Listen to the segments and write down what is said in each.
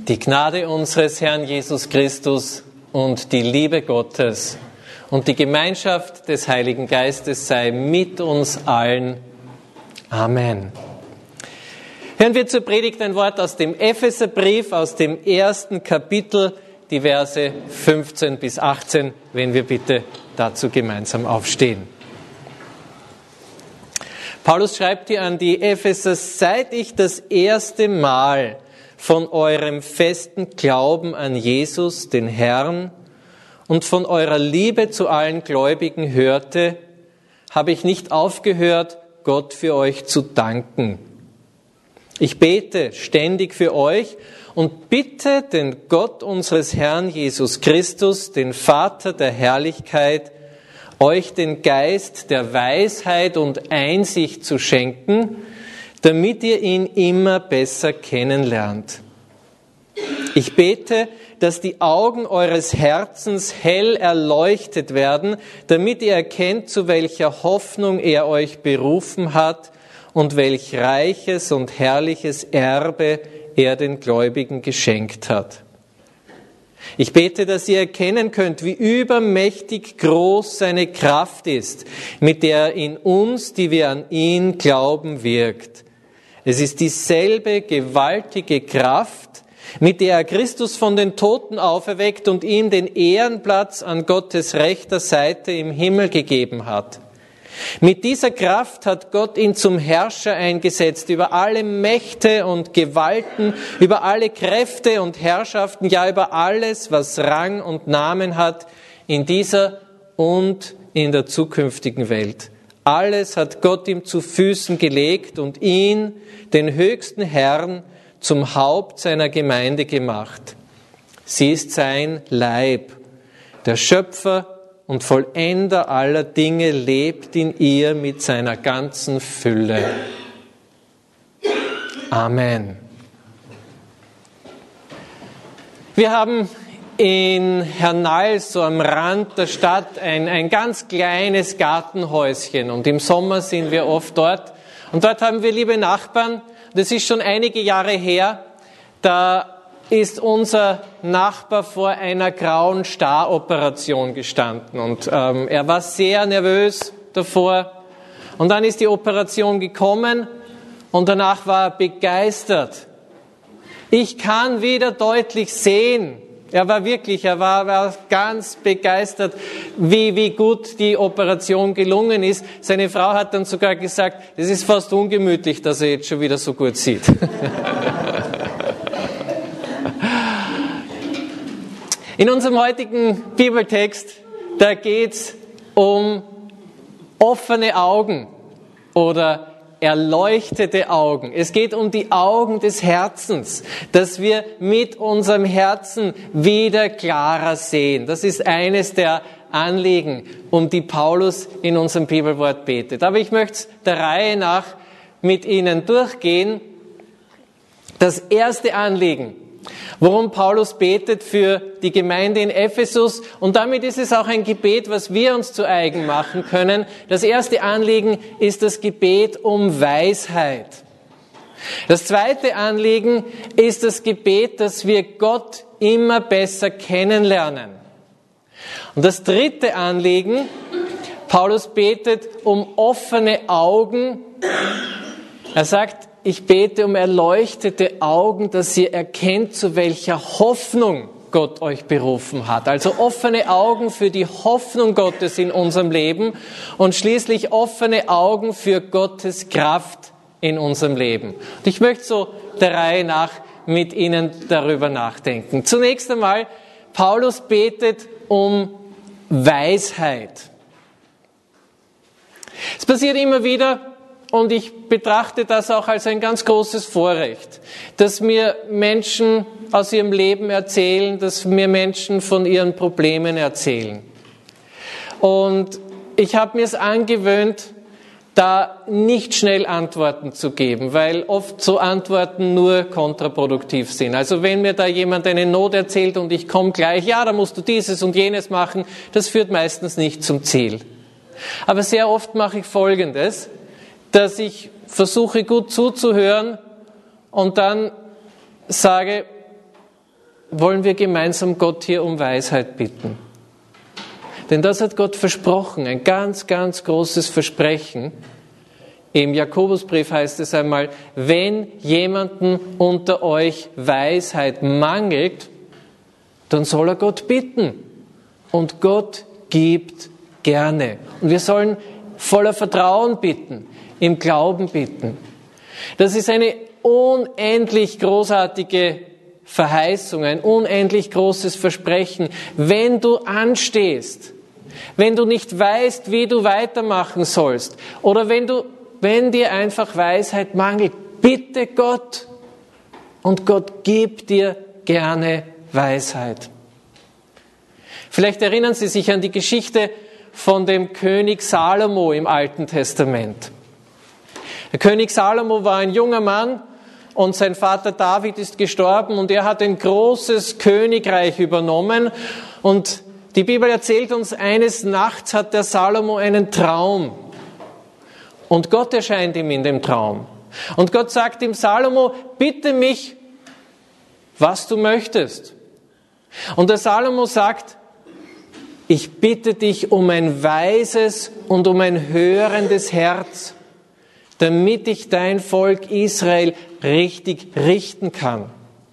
Die Gnade unseres Herrn Jesus Christus und die Liebe Gottes und die Gemeinschaft des Heiligen Geistes sei mit uns allen. Amen. Hören wir zur Predigt ein Wort aus dem Epheserbrief, aus dem 1. Kapitel, die Verse 15 bis 18, wenn wir bitte dazu gemeinsam aufstehen. Paulus schreibt hier an die Epheser: Seit ich das erste Mal von eurem festen Glauben an Jesus, den Herrn, und von eurer Liebe zu allen Gläubigen hörte, habe ich nicht aufgehört, Gott für euch zu danken. Ich bete ständig für euch und bitte den Gott unseres Herrn Jesus Christus, den Vater der Herrlichkeit, euch den Geist der Weisheit und Einsicht zu schenken, damit ihr ihn immer besser kennenlernt. Ich bete, dass die Augen eures Herzens hell erleuchtet werden, damit ihr erkennt, zu welcher Hoffnung er euch berufen hat und welch reiches und herrliches Erbe er den Gläubigen geschenkt hat. Ich bete, dass ihr erkennen könnt, wie übermächtig groß seine Kraft ist, mit der er in uns, die wir an ihn glauben, wirkt. Es ist dieselbe gewaltige Kraft, mit der er Christus von den Toten auferweckt und ihm den Ehrenplatz an Gottes rechter Seite im Himmel gegeben hat. Mit dieser Kraft hat Gott ihn zum Herrscher eingesetzt über alle Mächte und Gewalten, über alle Kräfte und Herrschaften, ja über alles, was Rang und Namen hat, in dieser und in der zukünftigen Welt. Alles hat Gott ihm zu Füßen gelegt und ihn, den höchsten Herrn, zum Haupt seiner Gemeinde gemacht. Sie ist sein Leib. Der Schöpfer und Vollender aller Dinge lebt in ihr mit seiner ganzen Fülle. Amen. Wir haben in Hernal, so am Rand der Stadt, ein ganz kleines Gartenhäuschen. Und im Sommer sind wir oft dort. Und dort haben wir liebe Nachbarn. Das ist schon einige Jahre her. Da ist unser Nachbar vor einer grauen Staroperation gestanden. Und er war sehr nervös davor. Und dann ist die Operation gekommen und danach war er begeistert. Ich kann wieder deutlich sehen. Er war ganz begeistert, wie gut die Operation gelungen ist. Seine Frau hat dann sogar gesagt, es ist fast ungemütlich, dass er jetzt schon wieder so gut sieht. In unserem heutigen Bibeltext, da geht's um offene Augen oder erleuchtete Augen. Es geht um die Augen des Herzens, dass wir mit unserem Herzen wieder klarer sehen. Das ist eines der Anliegen, um die Paulus in unserem Bibelwort betet. Aber ich möchte es der Reihe nach mit Ihnen durchgehen. Das erste Anliegen, worum Paulus betet für die Gemeinde in Ephesus, und damit ist es auch ein Gebet, was wir uns zu eigen machen können. Das erste Anliegen ist das Gebet um Weisheit. Das zweite Anliegen ist das Gebet, dass wir Gott immer besser kennenlernen. Und das dritte Anliegen, Paulus betet um offene Augen. Er sagt, ich bete um erleuchtete Augen, dass ihr erkennt, zu welcher Hoffnung Gott euch berufen hat. Also offene Augen für die Hoffnung Gottes in unserem Leben und schließlich offene Augen für Gottes Kraft in unserem Leben. Und ich möchte so der Reihe nach mit Ihnen darüber nachdenken. Zunächst einmal, Paulus betet um Weisheit. Es passiert immer wieder, und ich betrachte das auch als ein ganz großes Vorrecht, dass mir Menschen aus ihrem Leben erzählen, dass mir Menschen von ihren Problemen erzählen. Und ich habe mir es angewöhnt, da nicht schnell Antworten zu geben, weil oft so Antworten nur kontraproduktiv sind. Also wenn mir da jemand eine Not erzählt und ich komme gleich, ja, da musst du dieses und jenes machen, das führt meistens nicht zum Ziel. Aber sehr oft mache ich Folgendes, dass ich versuche gut zuzuhören und dann sage, wollen wir gemeinsam Gott hier um Weisheit bitten. Denn das hat Gott versprochen, ein ganz, ganz großes Versprechen. Im Jakobusbrief heißt es einmal, wenn jemanden unter euch Weisheit mangelt, dann soll er Gott bitten. Und Gott gibt gerne. Und wir sollen voller Vertrauen bitten, im Glauben bitten. Das ist eine unendlich großartige Verheißung, ein unendlich großes Versprechen. Wenn du anstehst, wenn du nicht weißt, wie du weitermachen sollst, oder wenn dir einfach Weisheit mangelt, bitte Gott. Und Gott gibt dir gerne Weisheit. Vielleicht erinnern Sie sich an die Geschichte von dem König Salomo im Alten Testament. Der König Salomo war ein junger Mann und sein Vater David ist gestorben und er hat ein großes Königreich übernommen. Und die Bibel erzählt uns, eines Nachts hat der Salomo einen Traum. Und Gott erscheint ihm in dem Traum. Und Gott sagt ihm, Salomo, bitte mich, was du möchtest. Und der Salomo sagt, ich bitte dich um ein weises und um ein hörendes Herz, damit ich dein Volk Israel richtig richten kann.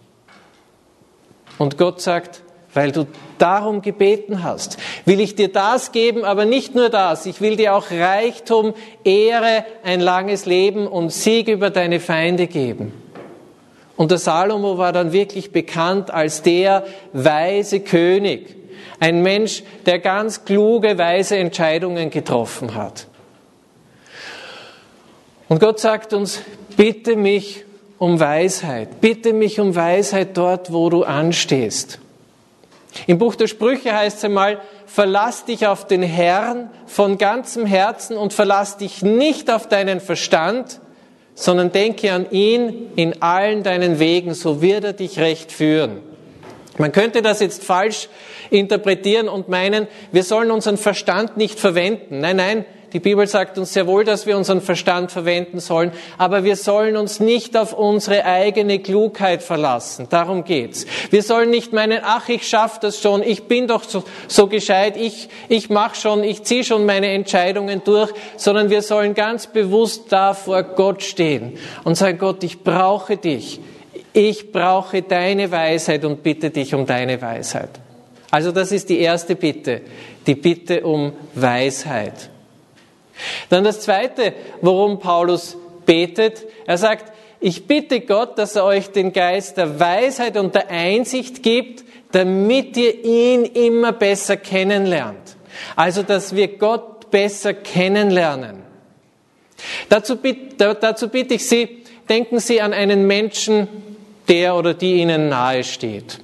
Und Gott sagt, weil du darum gebeten hast, will ich dir das geben, aber nicht nur das. Ich will dir auch Reichtum, Ehre, ein langes Leben und Sieg über deine Feinde geben. Und der Salomo war dann wirklich bekannt als der weise König. Ein Mensch, der ganz kluge, weise Entscheidungen getroffen hat. Und Gott sagt uns, bitte mich um Weisheit. Bitte mich um Weisheit dort, wo du anstehst. Im Buch der Sprüche heißt es einmal, verlass dich auf den Herrn von ganzem Herzen und verlass dich nicht auf deinen Verstand, sondern denke an ihn in allen deinen Wegen, so wird er dich recht führen. Man könnte das jetzt falsch interpretieren und meinen, wir sollen unseren Verstand nicht verwenden. Nein, die Bibel sagt uns sehr wohl, dass wir unseren Verstand verwenden sollen, aber wir sollen uns nicht auf unsere eigene Klugheit verlassen. Darum geht's. Wir sollen nicht meinen, ach, ich schaffe das schon, ich bin doch so gescheit, ich mache schon, ich ziehe schon meine Entscheidungen durch, sondern wir sollen ganz bewusst da vor Gott stehen und sagen, Gott, ich brauche dich. Ich brauche deine Weisheit und bitte dich um deine Weisheit. Also das ist die erste Bitte, die Bitte um Weisheit. Dann das zweite, worum Paulus betet. Er sagt, ich bitte Gott, dass er euch den Geist der Weisheit und der Einsicht gibt, damit ihr ihn immer besser kennenlernt. Also, dass wir Gott besser kennenlernen. Dazu bitte ich Sie, denken Sie an einen Menschen, der oder die Ihnen nahe steht.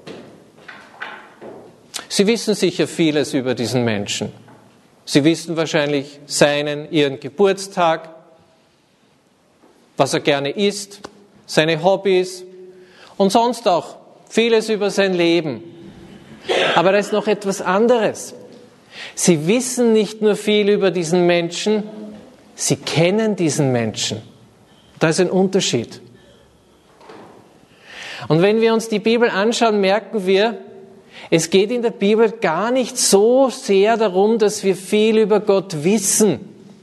Sie wissen sicher vieles über diesen Menschen. Sie wissen wahrscheinlich ihren Geburtstag, was er gerne isst, seine Hobbys und sonst auch vieles über sein Leben. Aber da ist noch etwas anderes. Sie wissen nicht nur viel über diesen Menschen, sie kennen diesen Menschen. Da ist ein Unterschied. Und wenn wir uns die Bibel anschauen, merken wir, es geht in der Bibel gar nicht so sehr darum, dass wir viel über Gott wissen.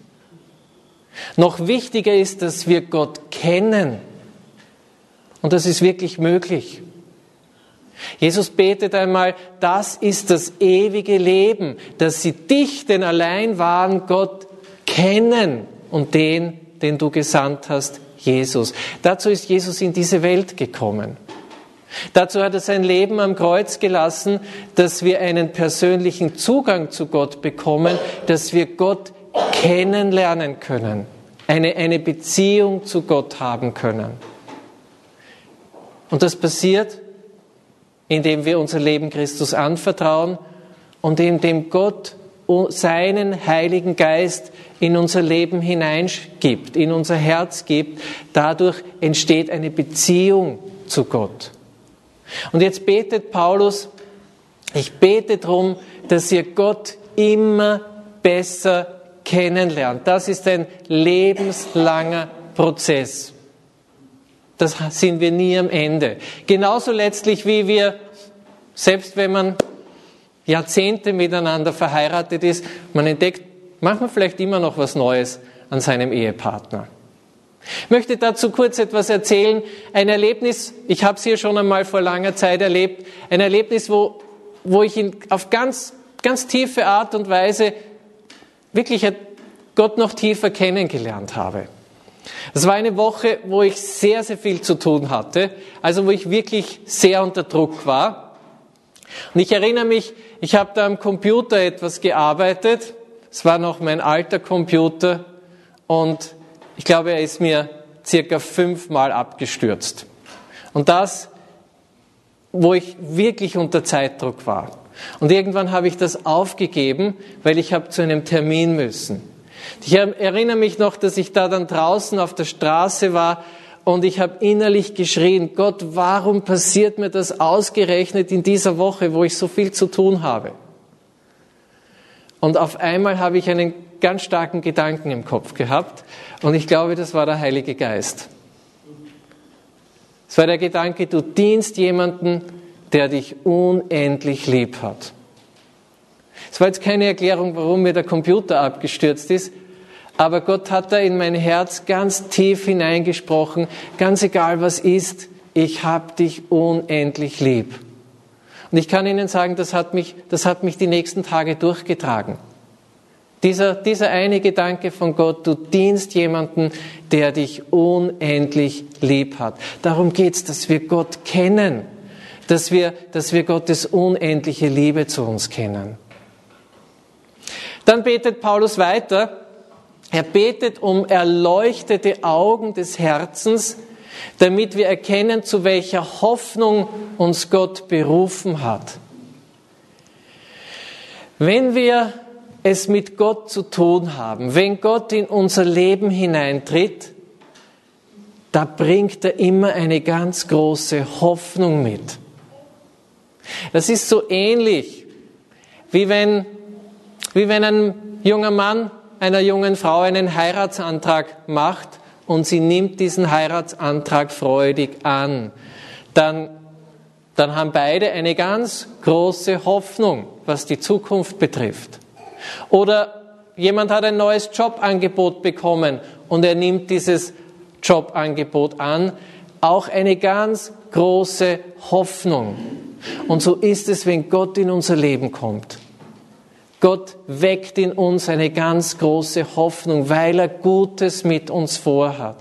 Noch wichtiger ist, dass wir Gott kennen. Und das ist wirklich möglich. Jesus betet einmal, das ist das ewige Leben, dass sie dich, den allein wahren Gott, kennen und den du gesandt hast, Jesus. Dazu ist Jesus in diese Welt gekommen. Dazu hat er sein Leben am Kreuz gelassen, dass wir einen persönlichen Zugang zu Gott bekommen, dass wir Gott kennenlernen können, eine Beziehung zu Gott haben können. Und das passiert, indem wir unser Leben Christus anvertrauen und indem Gott seinen Heiligen Geist in unser Leben hineingibt, in unser Herz gibt. Dadurch entsteht eine Beziehung zu Gott. Und jetzt betet Paulus, ich bete darum, dass ihr Gott immer besser kennenlernt. Das ist ein lebenslanger Prozess. das sind wir nie am Ende. Genauso letztlich wie wir, selbst wenn man Jahrzehnte miteinander verheiratet ist, man entdeckt manchmal vielleicht immer noch was Neues an seinem Ehepartner. Ich möchte dazu kurz etwas erzählen. Ein Erlebnis, ich habe es hier schon einmal vor langer Zeit erlebt, ein Erlebnis, wo ich ihn auf ganz, ganz tiefe Art und Weise wirklich Gott noch tiefer kennengelernt habe. Es war eine Woche, wo ich sehr, sehr viel zu tun hatte, also wo ich wirklich sehr unter Druck war. Und ich erinnere mich, ich habe da am Computer etwas gearbeitet. Es war noch mein alter Computer und ich glaube, er ist mir circa 5-mal abgestürzt. Und das, wo ich wirklich unter Zeitdruck war. Und irgendwann habe ich das aufgegeben, weil ich habe zu einem Termin müssen. Ich erinnere mich noch, dass ich da dann draußen auf der Straße war und ich habe innerlich geschrien, Gott, warum passiert mir das ausgerechnet in dieser Woche, wo ich so viel zu tun habe? Und auf einmal habe ich einen ganz starken Gedanken im Kopf gehabt und ich glaube, das war der Heilige Geist. Es war der Gedanke, du dienst jemanden, der dich unendlich lieb hat. Es war jetzt keine Erklärung, warum mir der Computer abgestürzt ist, aber Gott hat da in mein Herz ganz tief hineingesprochen, ganz egal was ist, ich habe dich unendlich lieb. Und ich kann Ihnen sagen, das hat mich die nächsten Tage durchgetragen. Dieser eine Gedanke von Gott, du dienst jemanden, der dich unendlich lieb hat. Darum geht's, dass wir Gott kennen, dass wir Gottes unendliche Liebe zu uns kennen. Dann betet Paulus weiter. Er betet um erleuchtete Augen des Herzens, damit wir erkennen, zu welcher Hoffnung uns Gott berufen hat. Wenn wir es mit Gott zu tun haben, wenn Gott in unser Leben hineintritt, da bringt er immer eine ganz große Hoffnung mit. Das ist so ähnlich, wie wenn ein junger Mann einer jungen Frau einen Heiratsantrag macht und sie nimmt diesen Heiratsantrag freudig an. Dann haben beide eine ganz große Hoffnung, was die Zukunft betrifft. Oder jemand hat ein neues Jobangebot bekommen und er nimmt dieses Jobangebot an. Auch eine ganz große Hoffnung. Und so ist es, wenn Gott in unser Leben kommt. Gott weckt in uns eine ganz große Hoffnung, weil er Gutes mit uns vorhat.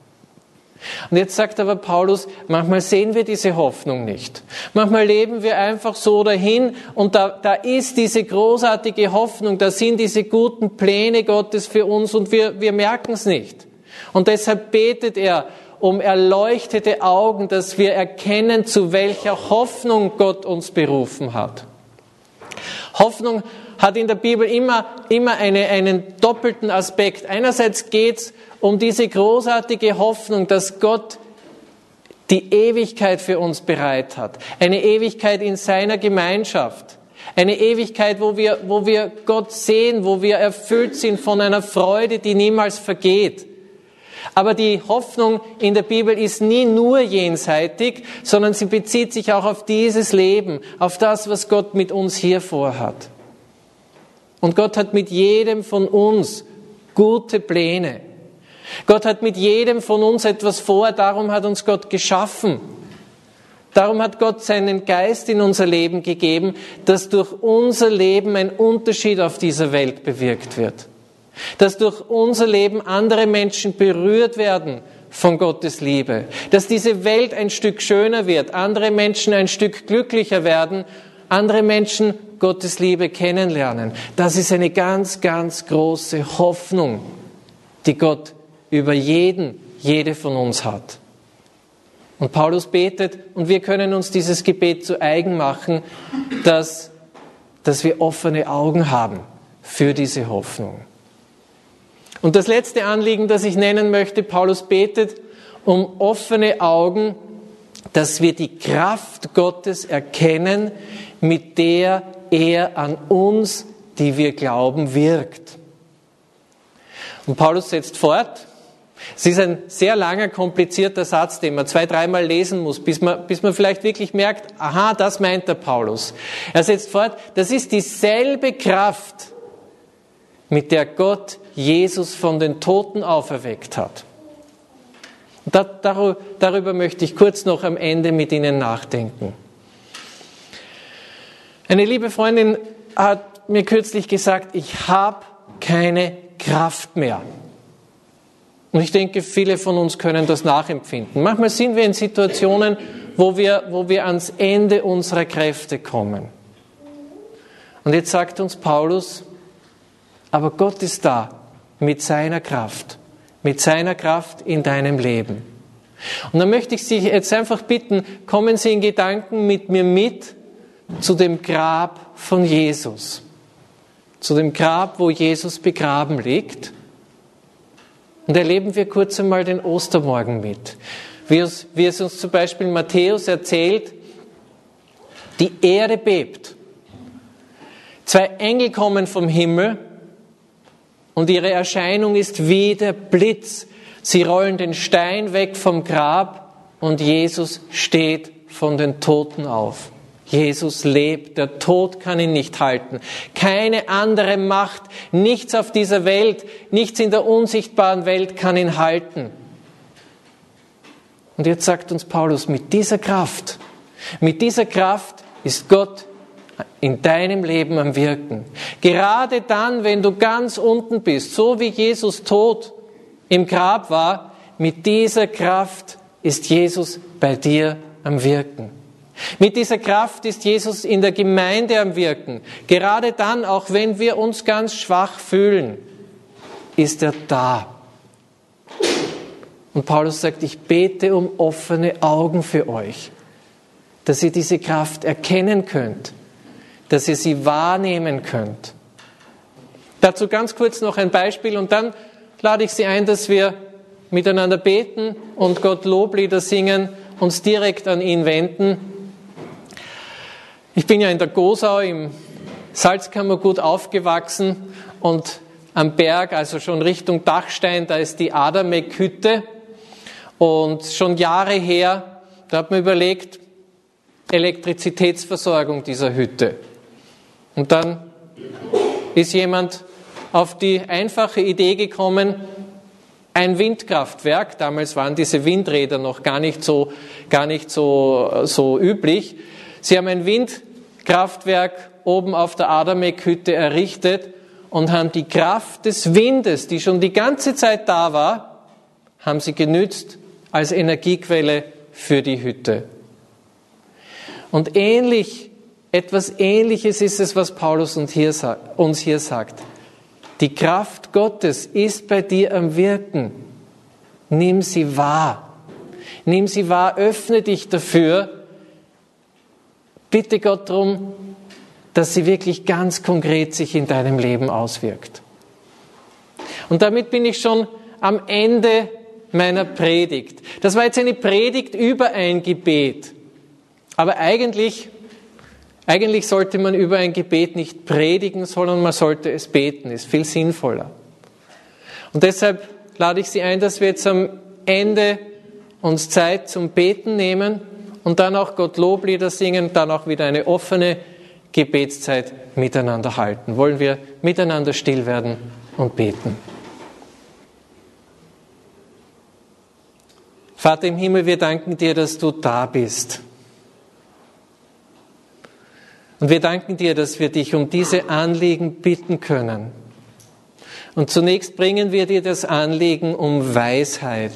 Und jetzt sagt aber Paulus, manchmal sehen wir diese Hoffnung nicht. Manchmal leben wir einfach so dahin und da ist diese großartige Hoffnung, da sind diese guten Pläne Gottes für uns und wir merken es nicht. Und deshalb betet er um erleuchtete Augen, dass wir erkennen, zu welcher Hoffnung Gott uns berufen hat. Hoffnung hat in der Bibel immer einen doppelten Aspekt. Einerseits geht's um diese großartige Hoffnung, dass Gott die Ewigkeit für uns bereit hat. Eine Ewigkeit in seiner Gemeinschaft. Eine Ewigkeit, wo wir Gott sehen, wo wir erfüllt sind von einer Freude, die niemals vergeht. Aber die Hoffnung in der Bibel ist nie nur jenseitig, sondern sie bezieht sich auch auf dieses Leben, auf das, was Gott mit uns hier vorhat. Und Gott hat mit jedem von uns gute Pläne. Gott hat mit jedem von uns etwas vor, darum hat uns Gott geschaffen. Darum hat Gott seinen Geist in unser Leben gegeben, dass durch unser Leben ein Unterschied auf dieser Welt bewirkt wird. Dass durch unser Leben andere Menschen berührt werden von Gottes Liebe. Dass diese Welt ein Stück schöner wird, andere Menschen ein Stück glücklicher werden, andere Menschen Gottes Liebe kennenlernen. Das ist eine ganz, ganz große Hoffnung, die Gott über jede von uns hat. Und Paulus betet, und wir können uns dieses Gebet zu eigen machen, dass wir offene Augen haben für diese Hoffnung. Und das letzte Anliegen, das ich nennen möchte, Paulus betet um offene Augen, dass wir die Kraft Gottes erkennen, mit der er an uns, die wir glauben, wirkt. Und Paulus setzt fort, Es ist ein sehr langer, komplizierter Satz, den man 2-3 Mal lesen muss, bis man vielleicht wirklich merkt, aha, das meint der Paulus. Er setzt fort, das ist dieselbe Kraft, mit der Gott Jesus von den Toten auferweckt hat. Und darüber möchte ich kurz noch am Ende mit Ihnen nachdenken. Eine liebe Freundin hat mir kürzlich gesagt, ich habe keine Kraft mehr. Und ich denke, viele von uns können das nachempfinden. Manchmal sind wir in Situationen, wo wir ans Ende unserer Kräfte kommen. Und jetzt sagt uns Paulus, aber Gott ist da mit seiner Kraft in deinem Leben. Und dann möchte ich Sie jetzt einfach bitten, kommen Sie in Gedanken mit mir mit zu dem Grab von Jesus. Zu dem Grab, wo Jesus begraben liegt. Und erleben wir kurz einmal den Ostermorgen mit. Wie es uns zum Beispiel Matthäus erzählt, die Erde bebt. 2 Engel kommen vom Himmel und ihre Erscheinung ist wie der Blitz. Sie rollen den Stein weg vom Grab und Jesus steht von den Toten auf. Jesus lebt, der Tod kann ihn nicht halten. Keine andere Macht, nichts auf dieser Welt, nichts in der unsichtbaren Welt kann ihn halten. Und jetzt sagt uns Paulus, mit dieser Kraft ist Gott in deinem Leben am Wirken. Gerade dann, wenn du ganz unten bist, so wie Jesus tot im Grab war, mit dieser Kraft ist Jesus bei dir am Wirken. Mit dieser Kraft ist Jesus in der Gemeinde am Wirken. Gerade dann, auch wenn wir uns ganz schwach fühlen, ist er da. Und Paulus sagt, ich bete um offene Augen für euch, dass ihr diese Kraft erkennen könnt, dass ihr sie wahrnehmen könnt. Dazu ganz kurz noch ein Beispiel und dann lade ich Sie ein, dass wir miteinander beten und Gott Loblieder singen, uns direkt an ihn wenden. Ich bin ja in der Gosau im Salzkammergut aufgewachsen und am Berg, also schon Richtung Dachstein, da ist die Adamek-Hütte und schon Jahre her, da hat man überlegt, Elektrizitätsversorgung dieser Hütte. Und dann ist jemand auf die einfache Idee gekommen, ein Windkraftwerk, damals waren diese Windräder noch gar nicht so üblich. Sie haben ein Windkraftwerk oben auf der Adamek-Hütte errichtet und haben die Kraft des Windes, die schon die ganze Zeit da war, haben sie genützt als Energiequelle für die Hütte. Und etwas Ähnliches ist es, was Paulus uns hier sagt. Die Kraft Gottes ist bei dir am Wirken. Nimm sie wahr. Nimm sie wahr, öffne dich dafür. Bitte Gott darum, dass sie wirklich ganz konkret sich in deinem Leben auswirkt. Und damit bin ich schon am Ende meiner Predigt. Das war jetzt eine Predigt über ein Gebet. Aber eigentlich sollte man über ein Gebet nicht predigen, sondern man sollte es beten. Ist viel sinnvoller. Und deshalb lade ich Sie ein, dass wir jetzt am Ende uns Zeit zum Beten nehmen und dann auch Gott Loblieder singen und dann auch wieder eine offene Gebetszeit miteinander halten. Wollen wir miteinander still werden und beten? Vater im Himmel, wir danken dir, dass du da bist. Und wir danken dir, dass wir dich um diese Anliegen bitten können. Und zunächst bringen wir dir das Anliegen um Weisheit.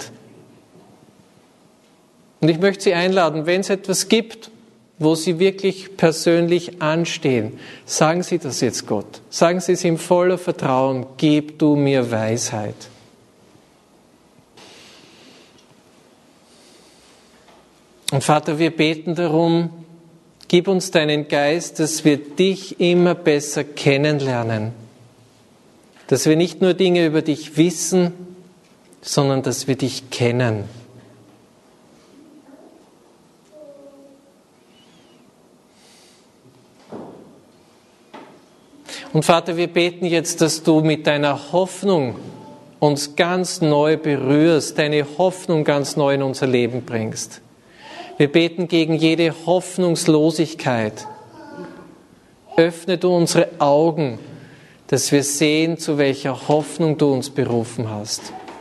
Und ich möchte Sie einladen, wenn es etwas gibt, wo Sie wirklich persönlich anstehen, sagen Sie das jetzt Gott. Sagen Sie es ihm voller Vertrauen, gib du mir Weisheit. Und Vater, wir beten darum, gib uns deinen Geist, dass wir dich immer besser kennenlernen. Dass wir nicht nur Dinge über dich wissen, sondern dass wir dich kennen. Und Vater, wir beten jetzt, dass du mit deiner Hoffnung uns ganz neu berührst, deine Hoffnung ganz neu in unser Leben bringst. Wir beten gegen jede Hoffnungslosigkeit. Öffne du unsere Augen, dass wir sehen, zu welcher Hoffnung du uns berufen hast.